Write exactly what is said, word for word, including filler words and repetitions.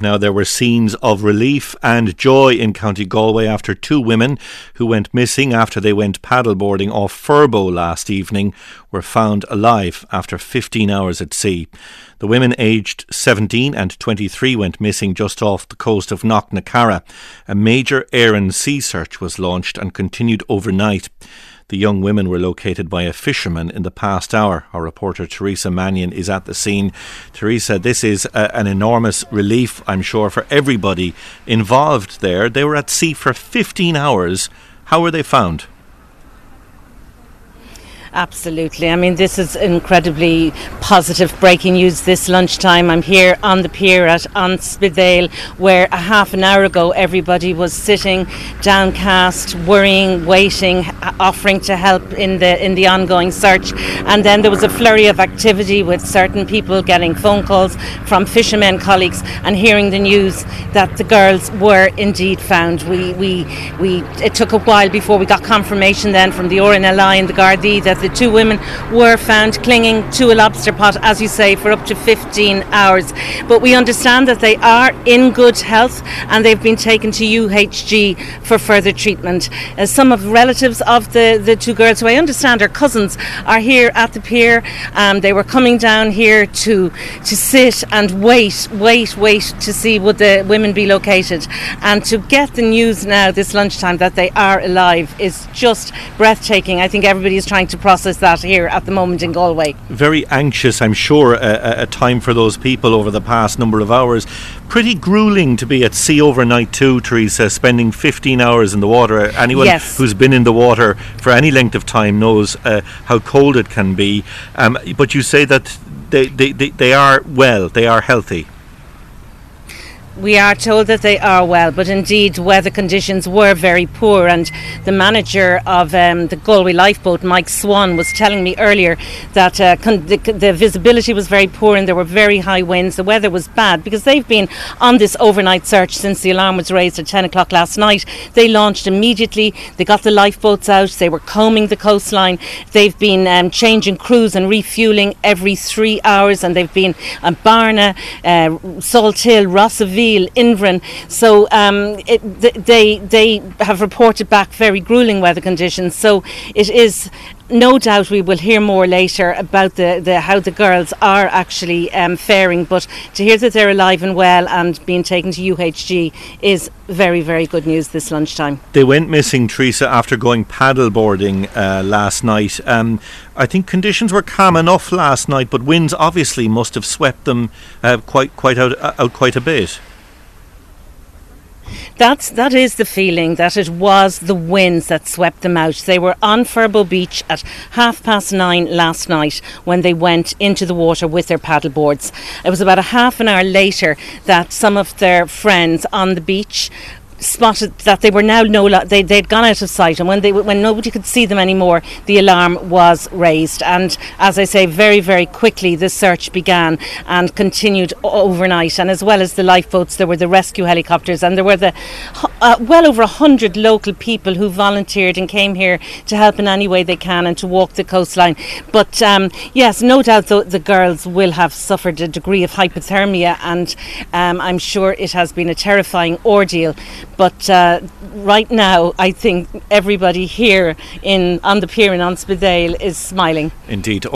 Now, there were scenes of relief and joy in County Galway after two women who went missing after they went paddleboarding off Furbo last evening were found alive after fifteen hours at sea. The women aged seventeen and twenty-three went missing just off the coast of Knocknacarra. A major air and sea search was launched and continued overnight. The young women were located by a fisherman in the past hour. Our reporter Teresa Mannion is at the scene. Teresa, this is a, an enormous relief, I'm sure, for everybody involved there. They were at sea for fifteen hours. How were they found? Absolutely. I mean, this is incredibly positive breaking news this lunchtime. I'm here on the pier at Anspidale, where a half an hour ago everybody was sitting downcast, worrying, waiting, offering to help in the in the ongoing search. And then there was a flurry of activity with certain people getting phone calls from fishermen colleagues and hearing the news that the girls were indeed found. We we we it took a while before we got confirmation then from the R N L I and the Gardaí that the two women were found clinging to a lobster pot, as you say, for up to fifteen hours. But we understand that they are in good health and they've been taken to U H G for further treatment. Uh, some of the relatives of the, the two girls, who I understand are cousins, are here at the pier. Um, they were coming down here to to sit and wait, wait, wait to see would the women be located. And to get the news now this lunchtime that they are alive is just breathtaking. I think everybody is trying to process that here at the moment in Galway. Very anxious, I'm sure, a, a time for those people over the past number of hours. Pretty gruelling to be at sea overnight too, Teresa, spending fifteen hours in the water. Anyone yes. who's been in the water for any length of time knows uh, how cold it can be. Um, but you say that they, they, they, they are well, they are healthy. We are told that they are well, but indeed weather conditions were very poor, and the manager of um, the Galway Lifeboat, Mike Swan, was telling me earlier that uh, con- the, the visibility was very poor and there were very high winds. The weather was bad because they've been on this overnight search since the alarm was raised at ten o'clock last night. They launched immediately. They got the lifeboats out. They were combing the coastline. They've been um, changing crews and refuelling every three hours, and they've been at Barna, uh, Salt Hill, Rossaville, Invern. So um, it, th- they they have reported back very gruelling weather conditions. So it is no doubt we will hear more later about the, the how the girls are actually um, faring. But to hear that they're alive and well and being taken to U H G is very, very good news this lunchtime. They went missing, Teresa, after going paddleboarding uh, last night. Um, I think conditions were calm enough last night, but winds obviously must have swept them uh, quite quite out, out quite a bit. That's, that is the feeling, that it was the winds that swept them out. They were on Furbo Beach at half past nine last night when they went into the water with their paddleboards. It was about a half an hour later that some of their friends on the beach spotted that they were now no lo- they they'd gone out of sight, and when they when nobody could see them anymore, the alarm was raised. And as I say, very very quickly the search began and continued overnight. And as well as the lifeboats, there were the rescue helicopters, and there were the uh, well over a hundred local people who volunteered and came here to help in any way they can and to walk the coastline. But um, yes, no doubt the, the girls will have suffered a degree of hypothermia, and um, I'm sure it has been a terrifying ordeal. But uh, right now, I think everybody here in on the pier in Anspidale is smiling. Indeed.